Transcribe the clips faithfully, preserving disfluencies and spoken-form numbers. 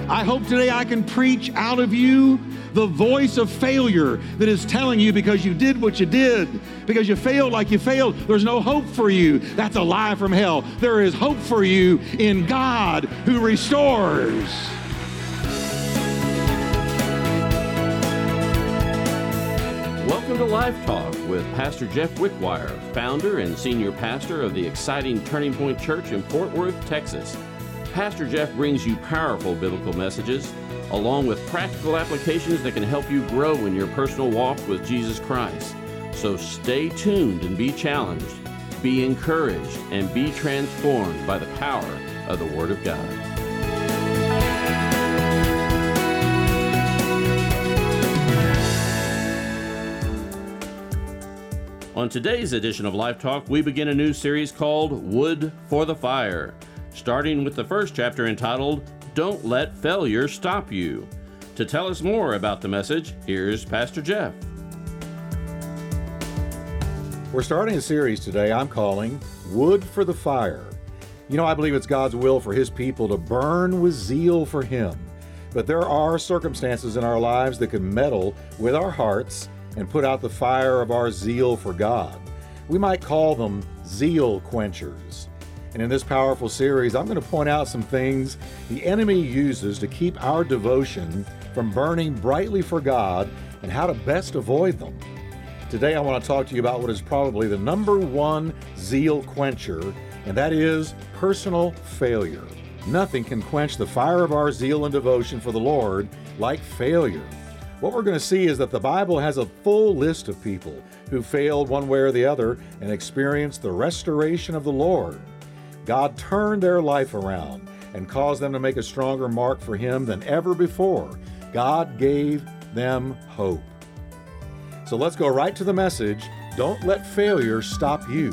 I hope today I can preach out of you the voice of failure that is telling you because you did what you did, because you failed like you failed, there's no hope for you. That's a lie from hell. There is hope for you in God who restores. Welcome to Life Talk with Pastor Jeff Wickwire, founder and senior pastor of the exciting Turning Point Church in Fort Worth, Texas. Pastor Jeff brings you powerful biblical messages, along with practical applications that can help you grow in your personal walk with Jesus Christ. So stay tuned and be challenged, be encouraged, and be transformed by the power of the Word of God. On today's edition of Life Talk, we begin a new series called Wood for the Fire, starting with the first chapter entitled, Don't Let Failure Stop You. To tell us more about the message, here's Pastor Jeff. We're starting a series today I'm calling Wood for the Fire. You know, I believe it's God's will for His people to burn with zeal for Him. But there are circumstances in our lives that can meddle with our hearts and put out the fire of our zeal for God. We might call them zeal quenchers. And in this powerful series, I'm going to point out some things the enemy uses to keep our devotion from burning brightly for God and how to best avoid them. Today, I want to talk to you about what is probably the number one zeal quencher, and that is personal failure. Nothing can quench the fire of our zeal and devotion for the Lord like failure. What we're going to see is that the Bible has a full list of people who failed one way or the other and experienced the restoration of the Lord. God turned their life around and caused them to make a stronger mark for Him than ever before. God gave them hope. So let's go right to the message. Don't let failure stop you.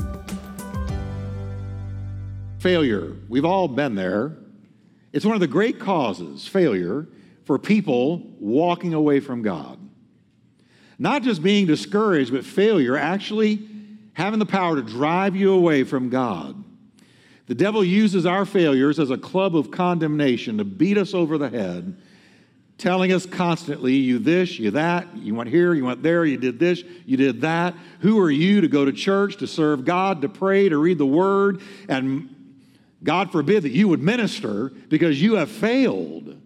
Failure. We've all been there. It's one of the great causes, failure, for people walking away from God. Not just being discouraged, but failure actually having the power to drive you away from God. The devil uses our failures as a club of condemnation to beat us over the head, telling us constantly, you this, you that, you went here, you went there, you did this, you did that. Who are you to go to church, to serve God, to pray, to read the Word, and God forbid that you would minister because you have failed.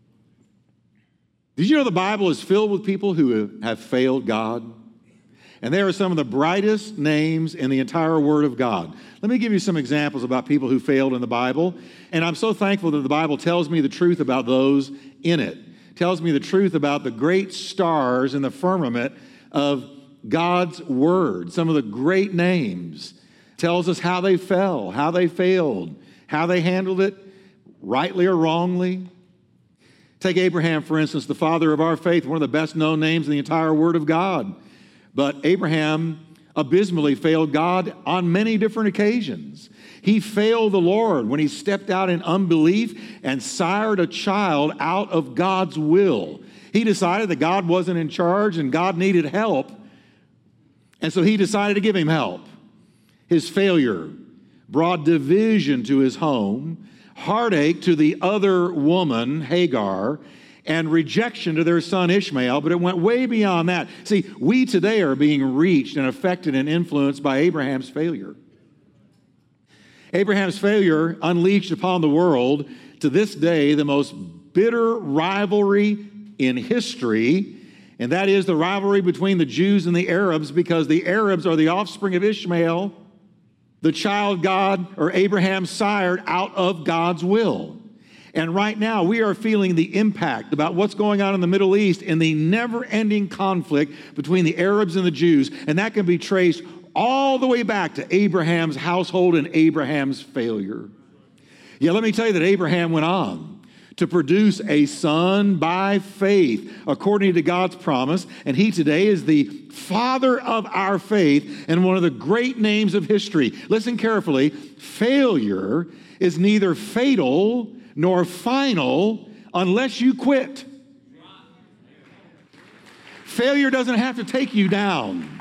Did you know the Bible is filled with people who have failed God? And they are some of the brightest names in the entire Word of God. Let me give you some examples about people who failed in the Bible. And I'm so thankful that the Bible tells me the truth about those in it. It tells me the truth about the great stars in the firmament of God's Word. Some of the great names. It tells us how they fell, how they failed, how they handled it, rightly or wrongly. Take Abraham, for instance, the father of our faith, one of the best known names in the entire Word of God. But Abraham abysmally failed God on many different occasions. He failed the Lord when he stepped out in unbelief and sired a child out of God's will. He decided that God wasn't in charge and God needed help, and so he decided to give him help. His failure brought division to his home, heartache to the other woman, Hagar, and rejection to their son Ishmael, but it went way beyond that. See, we today are being reached and affected and influenced by Abraham's failure. Abraham's failure unleashed upon the world, to this day, the most bitter rivalry in history, and that is the rivalry between the Jews and the Arabs, because the Arabs are the offspring of Ishmael, the child God, or Abraham, sired out of God's will. And right now, we are feeling the impact about what's going on in the Middle East in the never-ending conflict between the Arabs and the Jews. And that can be traced all the way back to Abraham's household and Abraham's failure. Yeah, let me tell you that Abraham went on to produce a son by faith, according to God's promise. And he today is the father of our faith and one of the great names of history. Listen carefully. Failure is neither fatal nor final unless you quit. Failure doesn't have to take you down.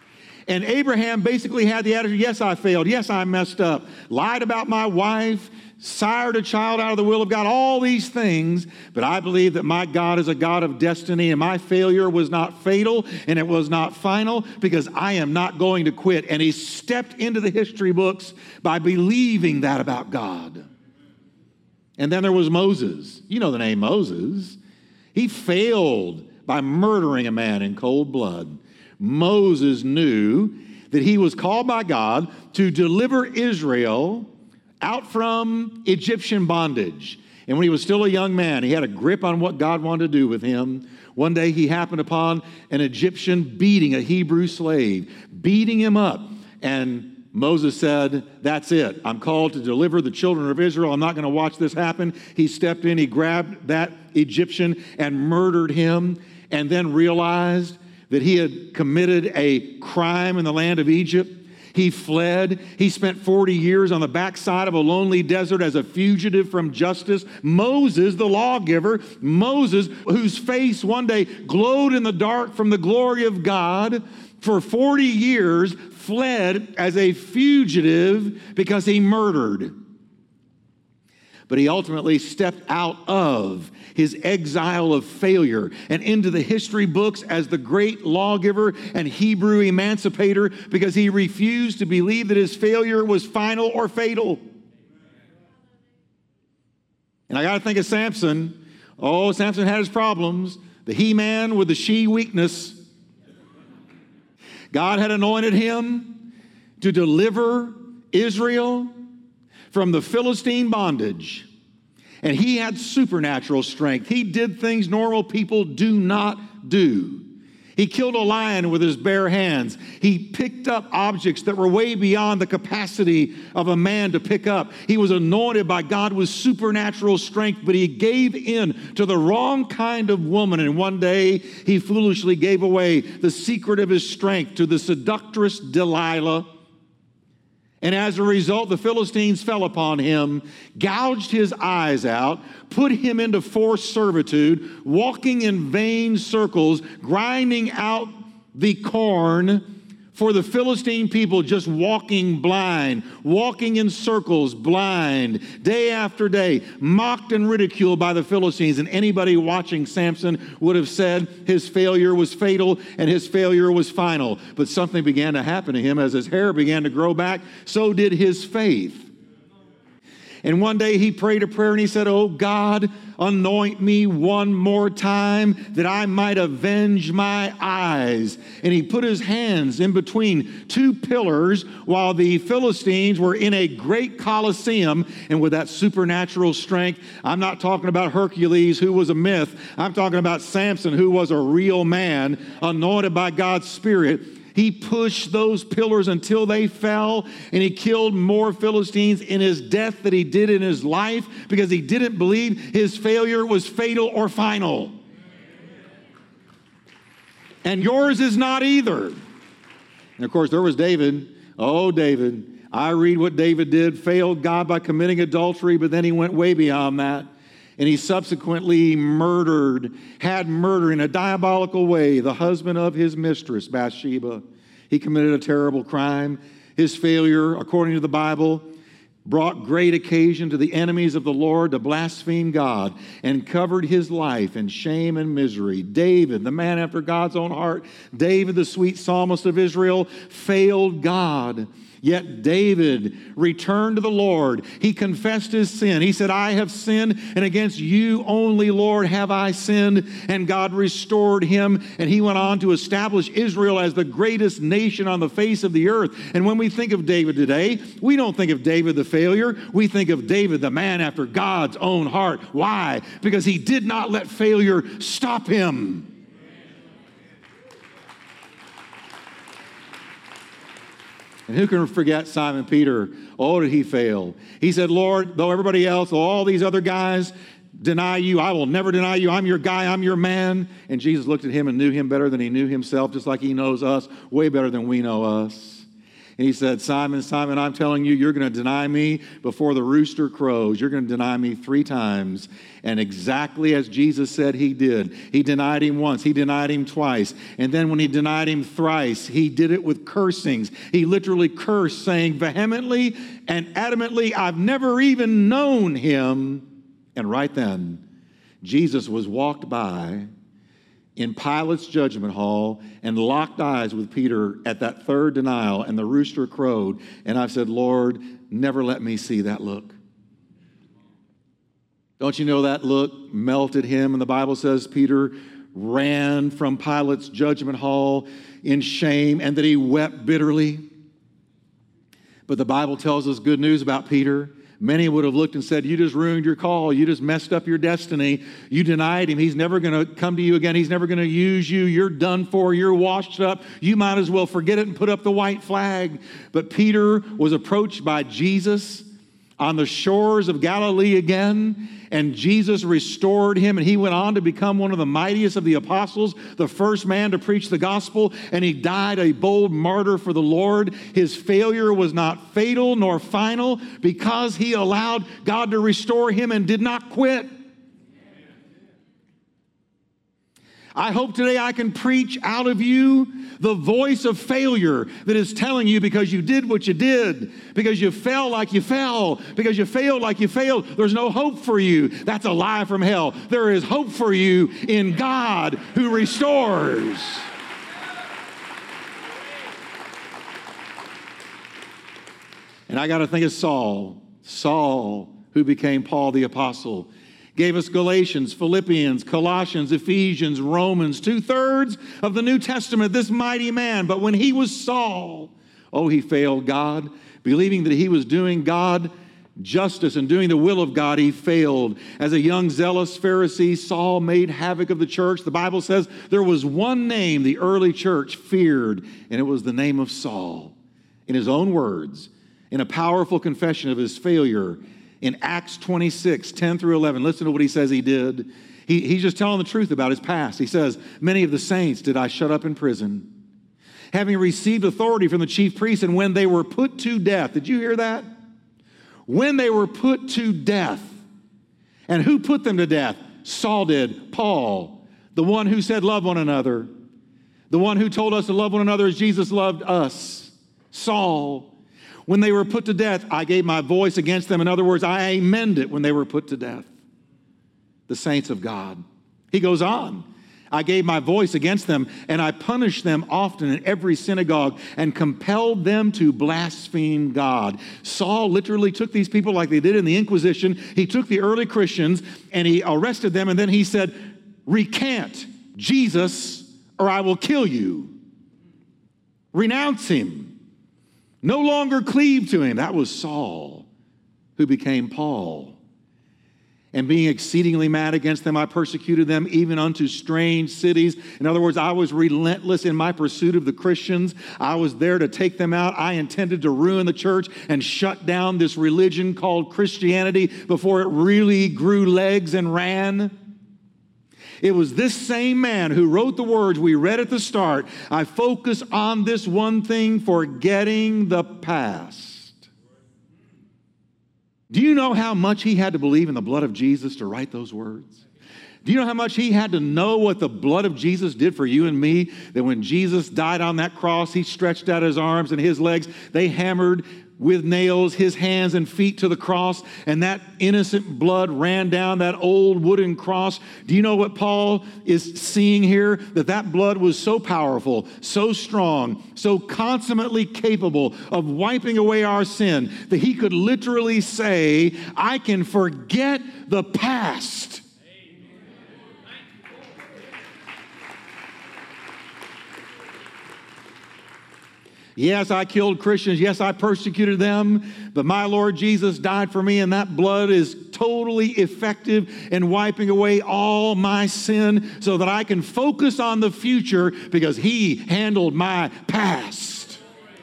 And Abraham basically had the attitude, yes, I failed. Yes, I messed up. Lied about my wife. sired a child out of the will of God, all these things. But I believe that my God is a God of destiny, and my failure was not fatal and it was not final, because I am not going to quit. And he stepped into the history books by believing that about God. And then there was Moses. You know the name Moses. He failed by murdering a man in cold blood. Moses knew that he was called by God to deliver Israel out from Egyptian bondage. And when he was still a young man, he had a grip on what God wanted to do with him. One day he happened upon an Egyptian beating a Hebrew slave, beating him up. And Moses said, that's it. I'm called to deliver the children of Israel. I'm not going to watch this happen. He stepped in, he grabbed that Egyptian and murdered him, and then realized that he had committed a crime in the land of Egypt. He fled. He spent forty years on the backside of a lonely desert as a fugitive from justice. Moses, the lawgiver, Moses, whose face one day glowed in the dark from the glory of God, for forty years fled as a fugitive because he murdered. But he ultimately stepped out of his exile of failure and into the history books as the great lawgiver and Hebrew emancipator, because he refused to believe that his failure was final or fatal. And I got to think of Samson. Oh, Samson had his problems. The he-man with the she weakness. God had anointed him to deliver Israel from the Philistine bondage. And he had supernatural strength. He did things normal people do not do. He killed a lion with his bare hands. He picked up objects that were way beyond the capacity of a man to pick up. He was anointed by God with supernatural strength, but he gave in to the wrong kind of woman. And one day he foolishly gave away the secret of his strength to the seductress Delilah. And as a result, the Philistines fell upon him, gouged his eyes out, put him into forced servitude, walking in vain circles, grinding out the corn for the Philistine people, just walking blind, walking in circles blind, day after day, mocked and ridiculed by the Philistines. And anybody watching Samson would have said his failure was fatal and his failure was final. But something began to happen to him. As his hair began to grow back, so did his faith. And one day he prayed a prayer and he said, "Oh God, anoint me one more time that I might avenge my eyes." And he put his hands in between two pillars while the Philistines were in a great Colosseum. And with that supernatural strength, I'm not talking about Hercules, who was a myth. I'm talking about Samson, who was a real man, anointed by God's Spirit. He pushed those pillars until they fell, and he killed more Philistines in his death than he did in his life, because he didn't believe his failure was fatal or final. And yours is not either. And of course, there was David. Oh, David. I read what David did. Failed God by committing adultery, but then he went way beyond that. And he subsequently murdered, had murder in a diabolical way, the husband of his mistress, Bathsheba. He committed a terrible crime. His failure, according to the Bible, brought great occasion to the enemies of the Lord to blaspheme God, and covered his life in shame and misery. David, the man after God's own heart, David, the sweet psalmist of Israel, failed God. Yet David returned to the Lord. He confessed his sin. He said, "I have sinned, and against you only, Lord, have I sinned." And God restored him, and he went on to establish Israel as the greatest nation on the face of the earth. And when we think of David today, we don't think of David the failure. We think of David, the man after God's own heart. Why? Because he did not let failure stop him. And who can forget Simon Peter? Oh, did he fail? He said, "Lord, though everybody else, though all these other guys deny you, I will never deny you. I'm your guy, I'm your man." And Jesus looked at him and knew him better than he knew himself, just like he knows us way better than we know us. And he said, Simon, Simon, I'm telling you, you're going to deny me before the rooster crows. You're going to deny me three times. And exactly as Jesus said he did. He denied him once. He denied him twice. And then when he denied him thrice, he did it with cursings. He literally cursed, saying vehemently and adamantly, I've never even known him. And right then, Jesus was walked by in Pilate's judgment hall and locked eyes with Peter at that third denial, and the rooster crowed. And I've said, Lord, never let me see that look. Don't you know that look melted him? And the Bible says Peter ran from Pilate's judgment hall in shame and that he wept bitterly. But the Bible tells us good news about Peter. Many would have looked and said, you just ruined your call. You just messed up your destiny. You denied him. He's never going to come to you again. He's never going to use you. You're done for. You're washed up. You might as well forget it and put up the white flag. But Peter was approached by Jesus on the shores of Galilee again, and Jesus restored him, and he went on to become one of the mightiest of the apostles, the first man to preach the gospel, and he died a bold martyr for the Lord. His failure was not fatal nor final because he allowed God to restore him and did not quit. I hope today I can preach out of you the voice of failure that is telling you because you did what you did, because you fell like you fell, because you failed like you failed, there's no hope for you. That's a lie from hell. There is hope for you in God who restores. And I got to think of Saul, Saul, who became Paul the Apostle. Gave us Galatians, Philippians, Colossians, Ephesians, Romans, two-thirds of the New Testament, this mighty man. But when he was Saul, oh, he failed God. Believing that he was doing God justice and doing the will of God, he failed. As a young zealous Pharisee, Saul made havoc of the church. The Bible says there was one name the early church feared, and it was the name of Saul. In his own words, in a powerful confession of his failure, in Acts twenty-six, ten through eleven, listen to what he says he did. He, he's just telling the truth about his past. He says, many of the saints did I shut up in prison, having received authority from the chief priests, and when they were put to death. Did you hear that? When they were put to death. And who put them to death? Saul did. Paul, the one who said love one another. The one who told us to love one another as Jesus loved us. Saul. When they were put to death, I gave my voice against them. In other words, I amended it when they were put to death. The saints of God. He goes on. I gave my voice against them, and I punished them often in every synagogue and compelled them to blaspheme God. Saul literally took these people like they did in the Inquisition. He took the early Christians, and he arrested them, and then he said, recant Jesus, or I will kill you. Renounce him. No longer cleave to him. That was Saul, who became Paul. And being exceedingly mad against them, I persecuted them even unto strange cities. In other words, I was relentless in my pursuit of the Christians. I was there to take them out. I intended to ruin the church and shut down this religion called Christianity before it really grew legs and ran. It was this same man who wrote the words we read at the start. I focus on this one thing, forgetting the past. Do you know how much he had to believe in the blood of Jesus to write those words? Do you know how much he had to know what the blood of Jesus did for you and me? That when Jesus died on that cross, he stretched out his arms and his legs. They hammered with nails his hands and feet to the cross, and that innocent blood ran down that old wooden cross. Do you know what Paul is seeing here? That that blood was so powerful, so strong, so consummately capable of wiping away our sin that he could literally say, I can forget the past. Yes, I killed Christians. Yes, I persecuted them. But my Lord Jesus died for me, and that blood is totally effective in wiping away all my sin so that I can focus on the future because he handled my past.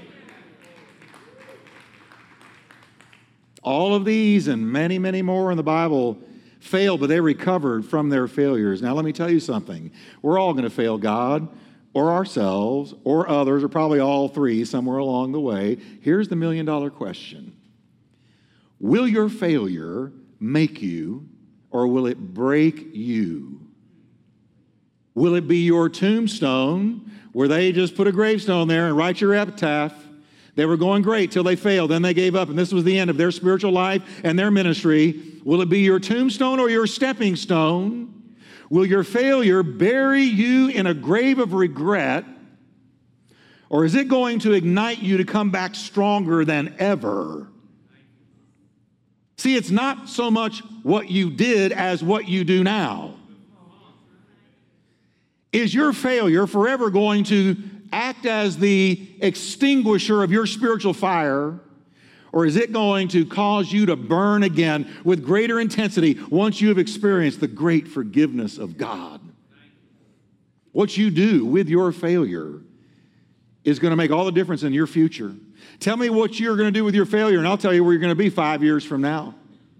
All of these and many, many more in the Bible failed, but they recovered from their failures. Now, let me tell you something. We're all going to fail God. or ourselves or others, or probably all three somewhere along the way, here's the million dollar question. Will your failure make you, or will it break you? Will it be your tombstone where they just put a gravestone there and write your epitaph? They were going great till they failed. Then they gave up, and this was the end of their spiritual life and their ministry. Will it be your tombstone or your stepping stone? Will your failure bury you in a grave of regret, or is it going to ignite you to come back stronger than ever? See, it's not so much what you did as what you do now. Is your failure forever going to act as the extinguisher of your spiritual fire, or is it going to cause you to burn again with greater intensity once you have experienced the great forgiveness of God? What you do with your failure is going to make all the difference in your future. Tell me what you're going to do with your failure, and I'll tell you where you're going to be five years from now.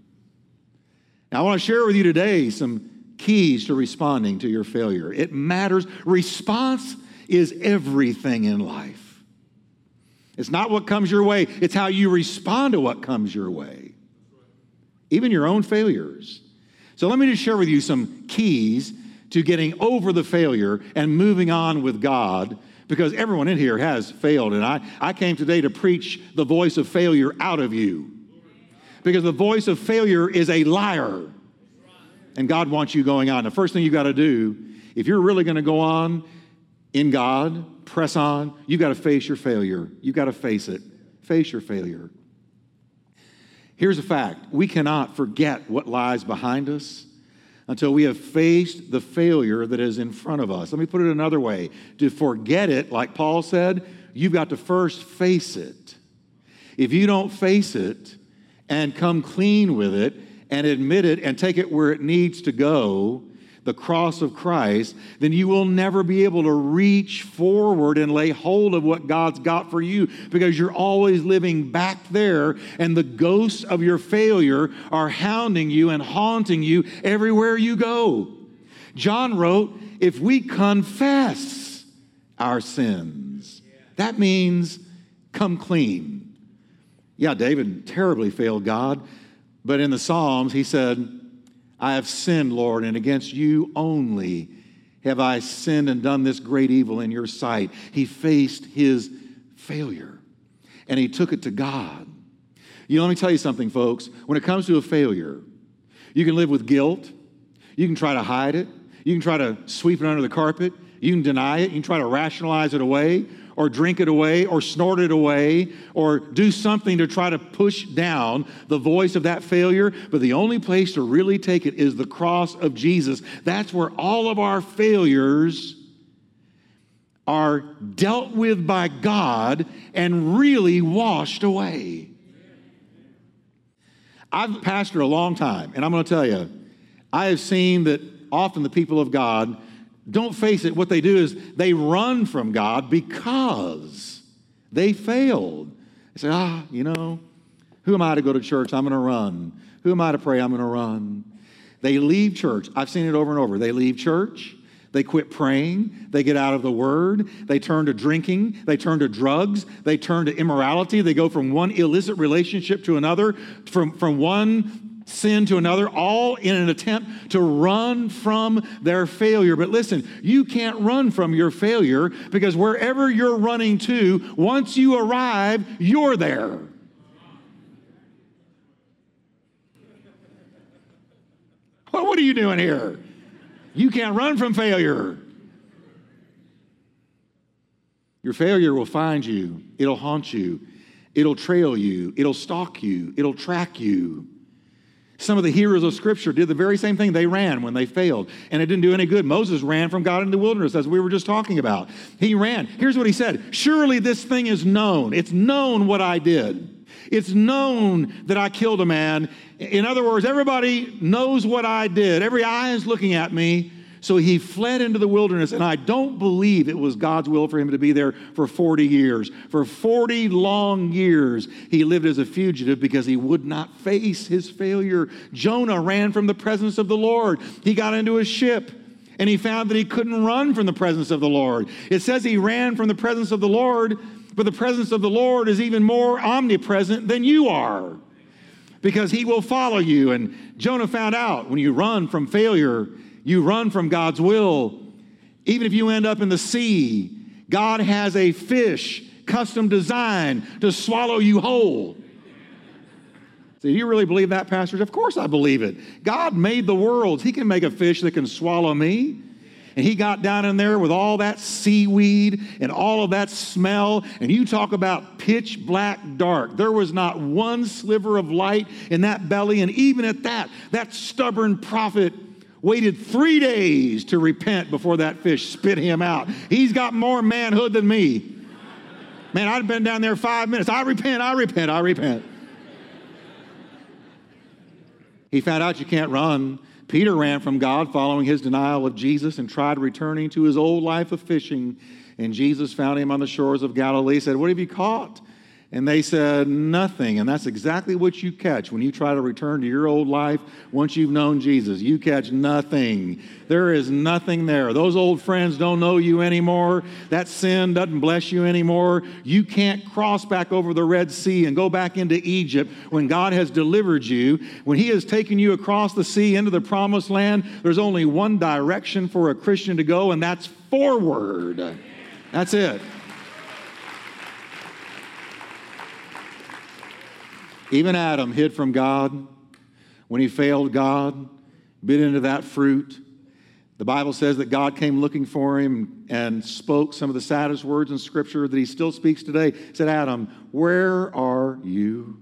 Now, I want to share with you today some keys to responding to your failure. It matters. Response is everything in life. It's not what comes your way. It's how you respond to what comes your way. Even your own failures. So let me just share with you some keys to getting over the failure and moving on with God, because everyone in here has failed. And I, I came today to preach the voice of failure out of you. Because the voice of failure is a liar. And God wants you going on. The first thing you've got to do, if you're really going to go on in God, press on, you've got to face your failure. You've got to face it. Face your failure. Here's a fact. We cannot forget what lies behind us until we have faced the failure that is in front of us. Let me put it another way. To forget it, like Paul said, you've got to first face it. If you don't face it and come clean with it and admit it and take it where it needs to go, the cross of Christ, then you will never be able to reach forward and lay hold of what God's got for you, because you're always living back there, and the ghosts of your failure are hounding you and haunting you everywhere you go. John wrote, if we confess our sins, that means come clean. Yeah, David terribly failed God, but in the Psalms he said, I have sinned, Lord, and against you only have I sinned and done this great evil in your sight. He faced his failure, and he took it to God. You know, let me tell you something, folks. When it comes to a failure, you can live with guilt. You can try to hide it. You can try to sweep it under the carpet. You can deny it. You can try to rationalize it away, or drink it away, or snort it away, or do something to try to push down the voice of that failure. But the only place to really take it is the cross of Jesus. That's where all of our failures are dealt with by God and really washed away. I've pastored a long time, and I'm going to tell you, I have seen that often the people of God don't face it. What they do is they run from God because they failed. They say, ah, you know, who am I to go to church? I'm going to run. Who am I to pray? I'm going to run. They leave church. I've seen it over and over. They leave church. They quit praying. They get out of the Word. They turn to drinking. They turn to drugs. They turn to immorality. They go from one illicit relationship to another, from, from one sin to another, all in an attempt to run from their failure. But listen, you can't run from your failure, because wherever you're running to, once you arrive, you're there. Well, what are you doing here? You can't run from failure. Your failure will find you. It'll haunt you. It'll trail you. It'll stalk you. It'll track you. Some of the heroes of Scripture did the very same thing. They ran when they failed, and it didn't do any good. Moses ran from God in the wilderness, as we were just talking about. He ran. Here's what he said. Surely this thing is known. It's known what I did. It's known that I killed a man. In other words, everybody knows what I did. Every eye is looking at me. So he fled into the wilderness, and I don't believe it was God's will for him to be there for forty years. For forty long years, he lived as a fugitive because he would not face his failure. Jonah ran from the presence of the Lord. He got into a ship, and he found that he couldn't run from the presence of the Lord. It says he ran from the presence of the Lord, but the presence of the Lord is even more omnipresent than you are, because he will follow you. And Jonah found out when you run from failure, you run from God's will. Even if you end up in the sea, God has a fish custom designed to swallow you whole. So do you really believe that, Pastor? Of course I believe it. God made the worlds. He can make a fish that can swallow me. And he got down in there with all that seaweed and all of that smell. And you talk about pitch black dark. There was not one sliver of light in that belly. And even at that, that stubborn prophet waited three days to repent before that fish spit him out. He's got more manhood than me. Man, I'd been down there five minutes. I repent, I repent, I repent. He found out you can't run. Peter ran from God following his denial of Jesus and tried returning to his old life of fishing. And Jesus found him on the shores of Galilee, said, "What have you caught?" And they said, "Nothing." And that's exactly what you catch when you try to return to your old life once you've known Jesus. You catch nothing. There is nothing there. Those old friends don't know you anymore. That sin doesn't bless you anymore. You can't cross back over the Red Sea and go back into Egypt when God has delivered you. When he has taken you across the sea into the promised land, there's only one direction for a Christian to go, and that's forward. That's it. Even Adam hid from God when he failed God, bit into that fruit. The Bible says that God came looking for him and spoke some of the saddest words in Scripture that he still speaks today. He said, "Adam, where are you?"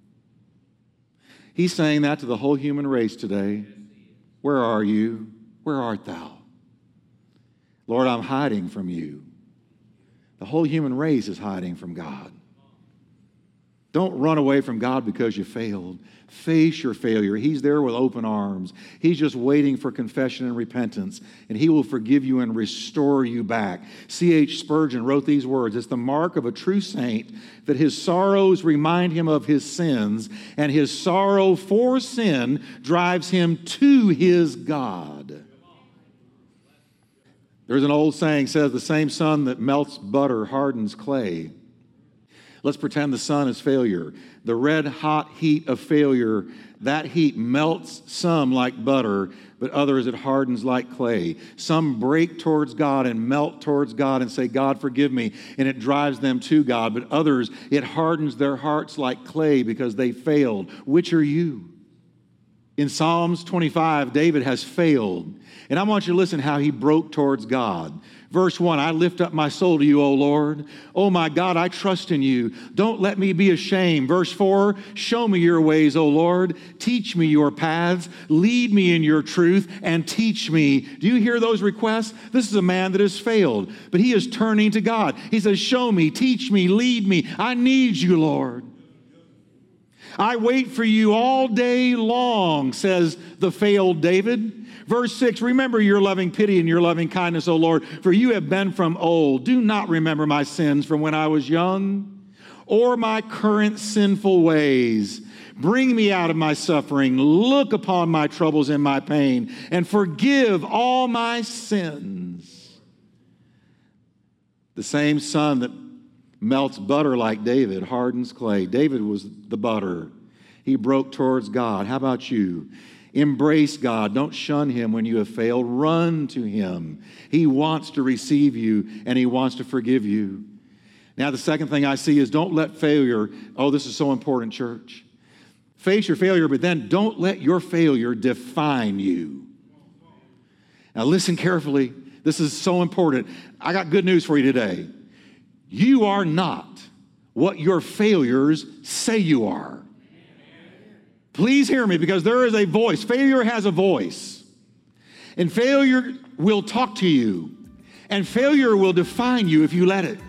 He's saying that to the whole human race today. Where are you? Where art thou? Lord, I'm hiding from you. The whole human race is hiding from God. Don't run away from God because you failed. Face your failure. He's there with open arms. He's just waiting for confession and repentance, and he will forgive you and restore you back. C H Spurgeon wrote these words: "It's the mark of a true saint that his sorrows remind him of his sins, and his sorrow for sin drives him to his God." There's an old saying says, "The same sun that melts butter hardens clay." Let's pretend the sun is failure. The red hot heat of failure, that heat melts some like butter, but others it hardens like clay. Some break towards God and melt towards God and say, "God, forgive me," and it drives them to God. But others, it hardens their hearts like clay because they failed. Which are you? In Psalms twenty-five, David has failed. And I want you to listen how he broke towards God. Verse one, "I lift up my soul to you, O Lord. Oh my God, I trust in you. Don't let me be ashamed." Verse four, "Show me your ways, O Lord. Teach me your paths. Lead me in your truth and teach me." Do you hear those requests? This is a man that has failed, but he is turning to God. He says, "Show me, teach me, lead me. I need you, Lord. I wait for you all day long," says the failed David. Verse six, "Remember your loving pity and your loving kindness, O Lord, for you have been from old. Do not remember my sins from when I was young, or my current sinful ways. Bring me out of my suffering. Look upon my troubles and my pain, and forgive all my sins." The same sun that melts butter like David hardens clay. David was the butter. He broke towards God. How about you? Embrace God. Don't shun him when you have failed. Run to him. He wants to receive you, and he wants to forgive you. Now, the second thing I see is don't let failure, oh, this is so important, church. Face your failure, but then don't let your failure define you. Now, listen carefully. This is so important. I got good news for you today. You are not what your failures say you are. Please hear me, because there is a voice. Failure has a voice. And failure will talk to you. And failure will define you if you let it.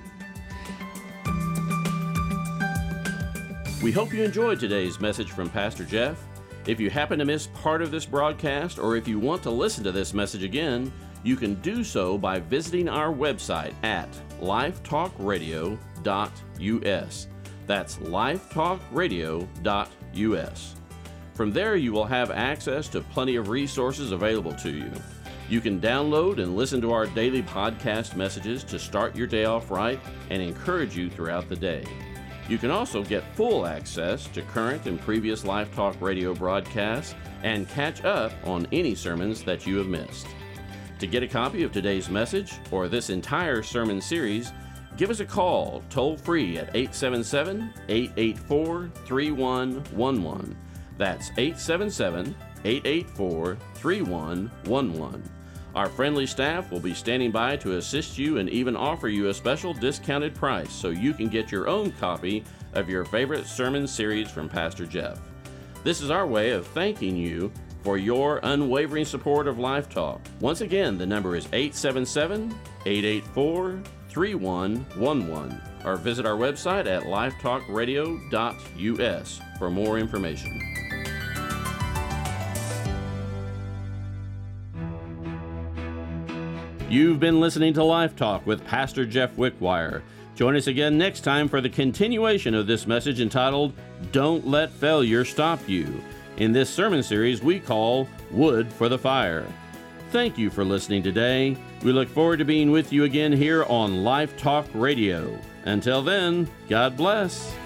We hope you enjoyed today's message from Pastor Jeff. If you happen to miss part of this broadcast, or if you want to listen to this message again, you can do so by visiting our website at lifetalk radio dot u s. That's lifetalk radio dot u s. From there, you will have access to plenty of resources available to you. You can download and listen to our daily podcast messages to start your day off right and encourage you throughout the day. You can also get full access to current and previous Life Talk radio broadcasts and catch up on any sermons that you have missed. To get a copy of today's message or this entire sermon series, give us a call toll-free at eight seven seven, eight eight four, three one one one. That's eight seven seven, eight eight four, three one one one. Our friendly staff will be standing by to assist you and even offer you a special discounted price so you can get your own copy of your favorite sermon series from Pastor Jeff. This is our way of thanking you for your unwavering support of Life Talk. Once again, the number is eight seven seven, eight eight four, three one one one, or visit our website at life talk radio dot u s for more information. You've been listening to Life Talk with Pastor Jeff Wickwire. Join us again next time for the continuation of this message entitled, Don't Let Failure Stop You, in this sermon series we call Wood for the Fire. Thank you for listening today. We look forward to being with you again here on Life Talk Radio. Until then, God bless.